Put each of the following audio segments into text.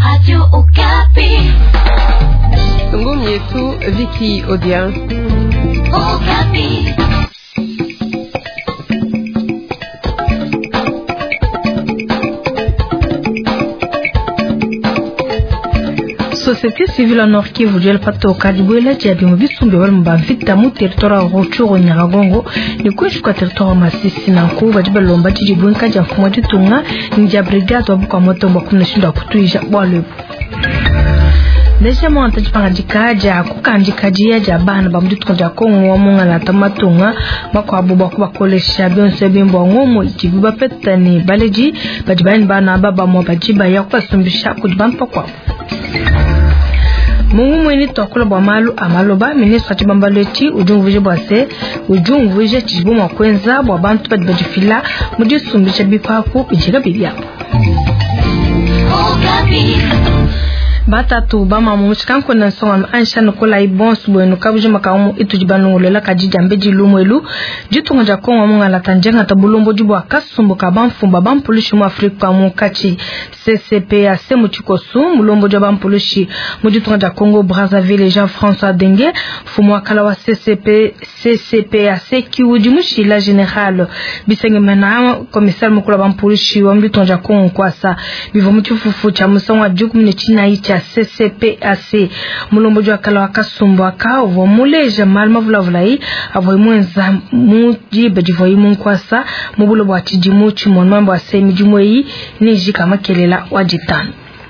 Radio Okapi. Ngumi yetu Vicky Odia. Okapi. Société civile Nord Kivu jel pato kadibwela jabi mubisumbe wal mbavita mu territoire Ruchuru Nyiragongo ni kwishwa territoire Masisi na kuba jibalomba jijibwenka ja mfumo ditunga nja brigade wabuka moto mbakuneshinda kutuija bwalebu Desha mwanta jipanga jikaja kukanjikajia jabana bamuditunga Kongo wa munga na tamatunga makwa abuba kuba kolesha bionse bimbo ngomo ichibiba petani baleji bajibani bana baba mwa bajiba ya kwasumbisha kujibampa kwa Mungu mweni tokula bwa malu amaloba ministre chibambaleti ujunguvije bwase ujunguvije chibuma kwenza bwa bantu badibajifila mudisumbisha bipaku bijiga bibyapo Batatu bama mushkanko na songa ansha nukola ibons bueno kabuje makamu itujibanungulela kajijambeji lumwelu jitunga ja Kongo munga la tanjenga tabulombo jibwa kasumbu kabamfumba bampulushi mu Afrika mu kachi CCPAC mu chikosu mulombo ja bampulushi mu jitunga ja Congo Brazzaville Jean-François Dengue fumu akala wa CCPAC kiuji mushila general bisenge mena commissaire mukula bampulushi wa mjitunga ja Kongo kwasa bivo muchifufu cha musonga juku mne china icha CCPAC mulombo jwa kala wakasumbu akawo muleja malma vulavulai avoy mwenza muji bejivoyi munkwasa mubulo bwa chijimu chimon wa semi jumweyi niji kama kelela wajitano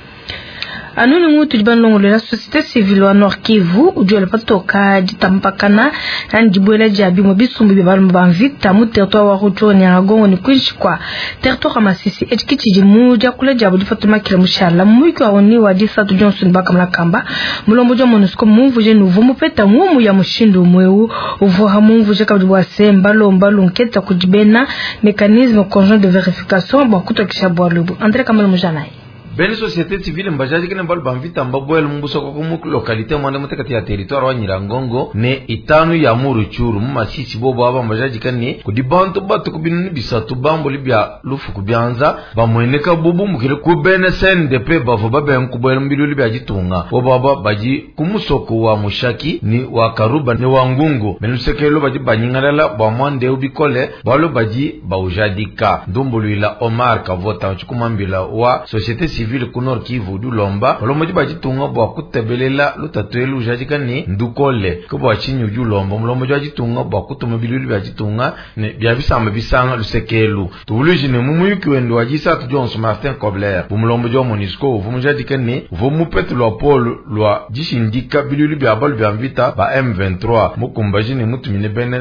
Anuni mutu jibanongo la société civile wa Nord Kivu ujuele patoka jitampakana njibwele jabi mobisumbu bibalumba banvita mu territoire wa Ruchuru Nyiragongo ni kwishikwa territoire Masisi etikichi jimu jakula jabu difatuma kila mushala mwiki wa oni wa Disatu Johnson bakamla kamba mulombo jwa MONUSCO mumvuje nuvu mupeta ngumu ya mushindu mweu uvoha mumvuje kabdibwa semba lomba lunketa kujibena mécanisme conjoint de vérification bwa kutokisha bwa lubu André Kamel Mujanai Beni société civile mbajaji kene mbal bamvita mbabwel mbuso kwa kumu localité mwanda mutekati ya territoire wa Nyiragongo ne itanu ya Ruchuru Masisi bobo aba mbajaji kene kudibantu batu kubinuni bisatu bambo libya lufu kubyanza bamweneka bubu mukile kubene CNDP bavo babe mkubwel mbilu libya jitunga bobo aba baji kumusoko wa Mushaki ni wa Karuba ni wa Ngungu menusekelo baji banyingalala bamwande ubikole balo baji baujadika ndumbuluila Omar Kavota chukumambila wa société civile Nord Kivu du lomba olomoji bajitunga bwa kutebelela lutatwelu jajikani ndukole ko bwa chinyu du lomba mulomoji bajitunga bwa kutomobilulu bajitunga ne bya bisamba bisanga lusekelu tubulujine mumuyuki wendo wajisa tu Johnson Martin Kobler bumulomboji wa MONUSCO vumujadikani vumupetu lwa Paul lwa jishindika bilulu bya balu bya mvita ba M23 mukumbajine mutumine bene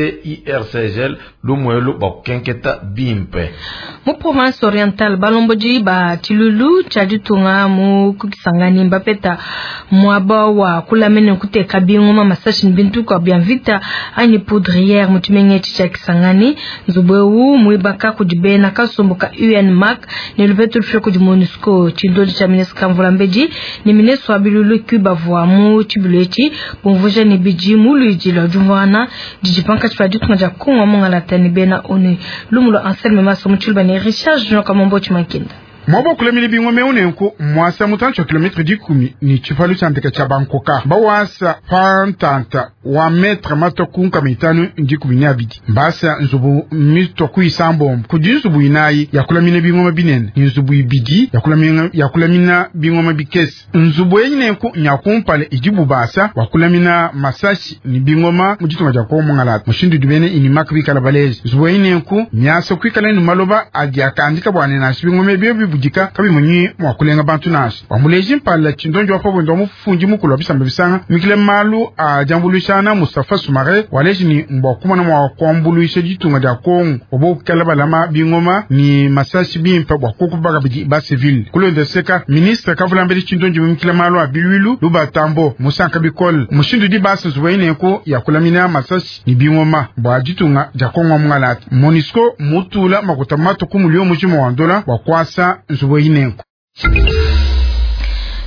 CIRCGL lumwelu bwa kenketa bimpe mu province orientale balomboji ba tilulu chajitunga mu kukisangani mbapeta mwaba wa kulamene kuteka bingoma masashi bintu kwa bienvita ani poudrière mutimenge chicha kisangani nzubwewu muibaka kujibena kasumbuka UNMAC ne lubetu fyo di MONUSCO chindo cha ministre Kamvulambeji ni ministre abilulu kuba vwa mu chibuleti bonvoja ni biji muluji la jumwana dijipanka chipajitunga ja Kongo mongala tani bena oni lumulo enseignement maso muchulba ni Richard Jean Kamombo chimakinda Mwabo kulemini bingome unenku mwasa mutancho kilometre dikumi ni chifalu chanteka cha Bankoka. Bawasa pantanta wa metre matokunka mitanu ndikumi nyabidi. Mbasa nzubu mitoku isambo kudi nzubu inayi ya kulemini bingome binene. Nzubu ibidi ya kulemina bingome bikesi. Nzubu enyenku nyakumpale ijibu basa wa kulemina masashi ni bingoma mujitunga jako mwangalata. Mushindu dubene inimak bikala balezi. Nzubu enyenku nyasa kuikala numaloba adiaka andika bwane nasi bingome biyobi bujika kabi munyi mwakulenga bantu nashi wamuleji mpala chindonjo wapo wendo mufunji mukulu bisamba bisanga mikile malu a jambulushana Mustafa Sumare waleji ni mbokuma na mwakwambuluisha jitunga ja Kongo obo kalaba lama bingoma ni masashi bimpa bwakuku baga bidi ba civil kulo ndeseka ministre Kavulambeli chindonjo mikile malu abiwilu luba tambo musanka bikol mushindu di basa zuwaine ko ya kulamina masashi ni bingoma bwa jitunga ja Kongo mngalati MONUSCO mutula makutamato kumulio mujimo wandola wakwasa nzubo inenko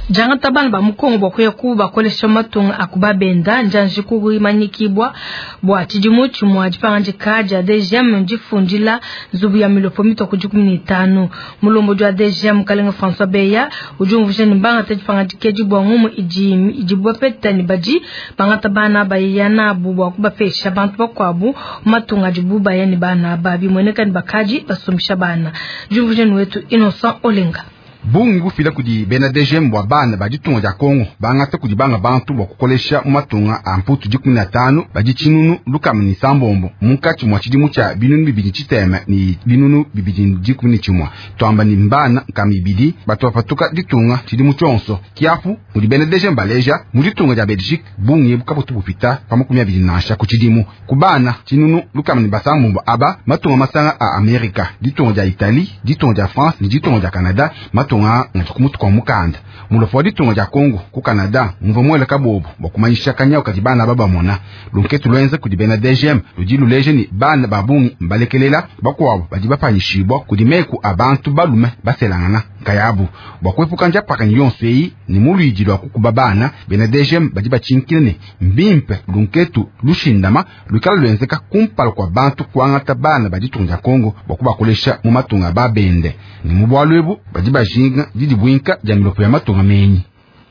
janga tabana ba mukongo bakuya kuba kolesha matunga akuba benda njanje kugui manyikibwa bwa tijimu chumwa jipanga kaja DGM njifundila zubu ya milopo mito ku15 mulombo jwa DGM kalenga François Beya ujumvuje nimbanga tajipanga jikeji bwa ngumu ijibwa peta ni baji banga tabana bayana bubwa kuba pesha bantu bakwabu matunga jibuba yani bana babi mweneka ni bakaji basumsha bana jumvuje wetu Innocent Olenga bungi bufila kudi bena DGM bwa bana bajitunga ja Kongo bangata kudi banga bantu bakukolesha matunga amputu 15 bajichinunu lukamni sambombo munkati mwa chidimu cha binunu bibidi chitema ni binunu bibidi 11 twamba ni mbana kamibidi batwapatuka ditunga chidimu chonso kiafu kudi bena DGM baleja muditunga ja Belgique bungi bukabutu bupita pamukumya bidinasha kuchidimu kubana chinunu lukamni basambombo aba matunga masanga a America ditunga ja Italie ditunga ja France ni ditunga ja Canada matunga ngakumutu kwa mukanda mulofo ditunga ja Kongo ku Canada mvomwele kabobo bokumanyisha kanyao kajibana baba mona lunketu lwenze kudibena DGM lujilu leje ni bana babungi mbalekelela bakwabo bajibapanyishibwa kudimeku abantu balume baselangana kayabu bakwepuka nja paka nyonsei ni mulwijilwa kukubabana bena DGM bajibachinkine mbimpe lunketu lushindama lukala lwenzeka kumpala kwa bantu kwangata bana bajitunga ja Kongo bakubakolesha mu matunga babende ni mubwalwebu bajibajinga didibwinka jamilopo ya matunga menyi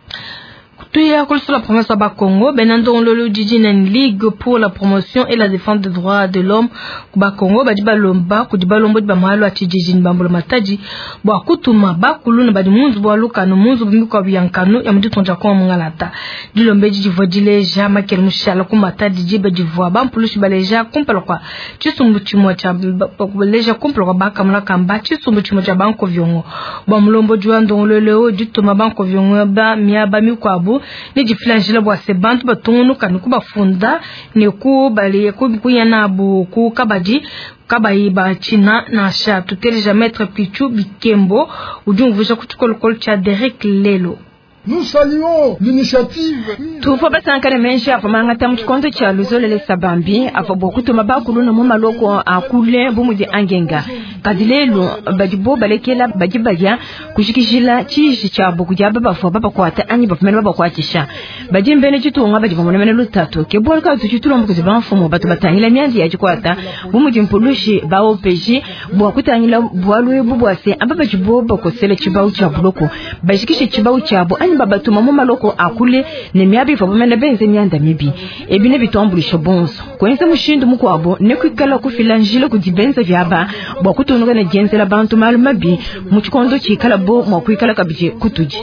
Tuya sur la promesse à Congo, Benandon Lolo Dijinen Ligue pour la promotion et la défense des droits de l'homme Kuba Congo, Badiba Lomba, Kudiba Lombo de Bamalo à Tijin Bambolo Mataji, Boa Kutuma, Bakuluna Badimunz, Boaluka, no Munzu, Bimiko Biancano, Yamdu Tonjako Mungalata, Dilombe Divodile, Jama Kelmushala, Kumata, Dijiba Divoa, Bampulush Baleja, Kumpalokwa, Chisumbuchimocha, Leja Kumpalokwa Bakamla Kamba, Chisumbuchimocha Banko Viongo, Bamulombo Juandon Lolo, Jutuma Banko Viongo, Miaba Mikwabu, ni jiflanjila bwa sebantu batunu kanuku bafunda ni ku bali ku yana bu ku kabaji kabayi ba china na sha tuteleja maître Pichu Bikembo ujumvusha kutukolokol cha Derek Lelo. Nous saluons l'initiative. Tufa basankare menshi afamanga tamuchikondo cha Luzolele Sabambi afabokuto mabakulu na mumaloko akule bumuji angenga kadilelo bajibo balekela bajibaya kushikishila chishi cha bukuja baba fo baba kwata anyi bafumene baba kwatisha bajimbene chitunga bajibomone mene lutatu kebol ka tuchitulo mbuzi bamfumo batu batangila myandi yajikwata bumuji mpulushi ba OPG bwa kutangila bwalwe bubwase ababa jibo bakosele chibau cha buloko bashikishe chibau cha bo babatu mamu maloko akule ne miabi fo bamene benze myanda mibi ebine bitombulisho bonzo kwenze mushindu mukwabo ne kwikala kufilanjile kudibenza vyaba bwa kutonuka ne jenzela bantu malumabi muchikondo chikala bo mwa kwikala kabije kutuji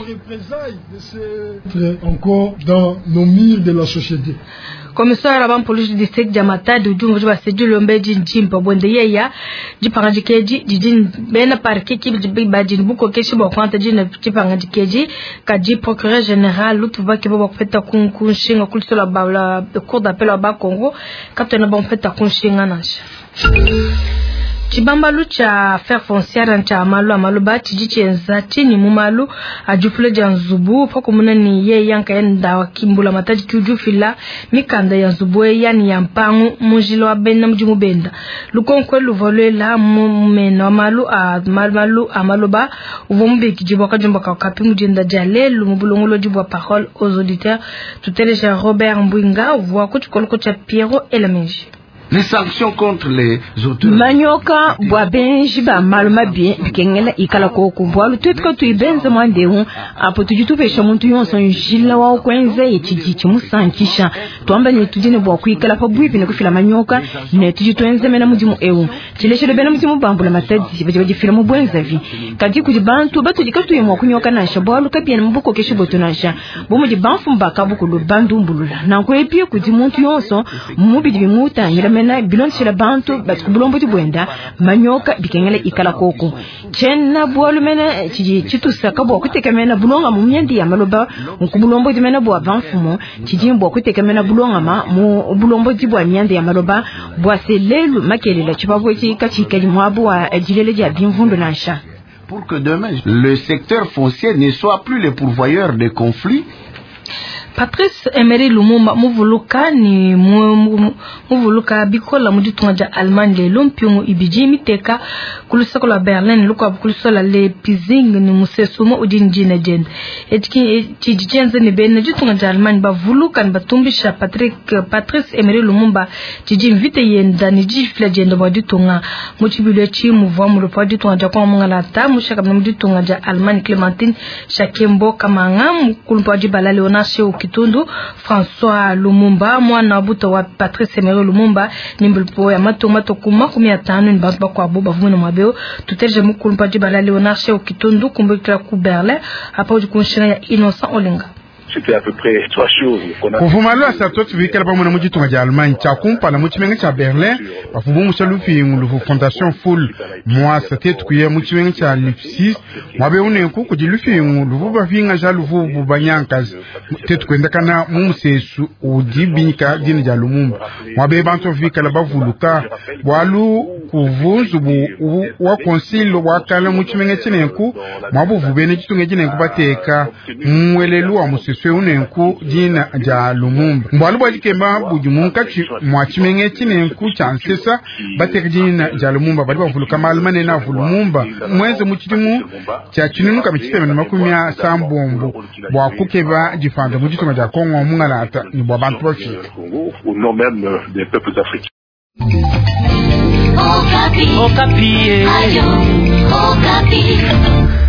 encore dans nos murs de la société. Commissaire à police du district Jamata du Djumbu va séduire l'ombeji njimpa bonde yeya jipanga jikeji jidin bena parquet ki bajin buko keshi bo kwanta jina jipanga jikeji kaji procureur général lutuba ki bo feta kunshinga kulsola bala de cour d'appel à Congo kaptena bon feta kunshinga nasha Chibamba lucha fer foncière ncha amalu ba chijichenza chini mumalu ajufule janzubu poko munani ye yanka yenda wakimbula mataji kiujufila mikanda yanzubu yani yampangu mujilo abena mjumu benda lukonkwe luvolwe la mumena amalu ba uvumbi kijibo kajumba kakapi mujenda jale lumubulungulo jibwa parole aux auditeurs tuteleja Robert Mbwinga voix kuchukoloko cha Pierrot Elemenji. Les sanctions contre les auteurs manyoka bwa benji ba maluma bien bikengela ikala koko bwalu twetka tuibenza mwandehu apo tujitupesha muntu yonso njila wa kwenze yechiji musankisha twamba ne tujine bwa kuikala pa bwipi ne kufila manyoka ne tujitwenze mena mudimu ewu chileshe bena mudimu bambula matadi baje fila mu bwenza vi kadi kujibantu batu dikatu yemwa kunyoka nasha bwalu kabien mbuko kesho botunasha bomu jibanfu mbaka bukulu bandu mbulula na kwepie kudimuntu yonso mubidi bimuta mena bilon shela bantu batkubulombo tibwenda manyoka bikengele ikala koko chenna bwolu mena chitusaka bwa kutekemena bulonga mu myandi ya maloba nkubulombo dimena bwa banfumo chijimbo kutekemena bulonga mu bulombo dibwa myandi ya maloba bwa selelu makelela chibabo chikachika limwabu wa jilele ja bimvundo nasha pour que demain le secteur foncier ne soit plus le pourvoyeur de conflits. Patrice Emery Lumumba muvuluka ni muvuluka bikola muditunja Allemagne le lompiongo ibiji miteka kulusako la Berlin luko kulusola le pizing ni musesumo udinjine jend etiki tijenze ni bene ditunja Allemagne bavuluka batumbisha Patrice Emery Lumumba tiji invite yenda ni jifle jendo muditunga muchibule chi muvwa mu le ditunja kwa mungala ta mushaka muditunja Allemagne Clémentine Chakembo kamanga mukulumpa di balale onashe Kitundu François Lumumba mwana buto wa Patrice Emery Lumumba nimbulpo ya mato kuma 15 ni bantu kwa boba vumuna mabeo tuteje mukulumpa di balale onashe Kitundu kumbekira ku Berlin apa ujikunshina ya Innocent Olinga. C'était à peu près 3 choses. Kuvumalo asatotu vikala pamoja na mujitunga ja Allemagne chakumpa na muchimenga cha Berlin bafubu mushalufi ngulufu Fondation Full mwa satetu kuya muchimenga cha Leipzig mwabe unenku kujilufi ngulufu bafinga ja lufu bubanyankazi tetu kwenda kana mumusesu udibinika dini ja Lumumba mwabe bantu vikala bavuluka walu kuvunzu wa konsilo wakala muchimenga chinenku mwabu vubene chitunga chinenku bateka mwelelu wa musesu unenku dina ja Lumumba mbwalu bajikemba bujumunka mwachimenge chinenku chansesa bateka dina ja Lumumba bali bavuluka malmane na Lumumba mweze muchitimu cha chinunu kamichiteme na makumia sambombo bwakukeba jifanda muchitunga ja Kongo mungalata ni bwabantu bafika au nom même des peuples africains. Okapi. Ayo, Okapi.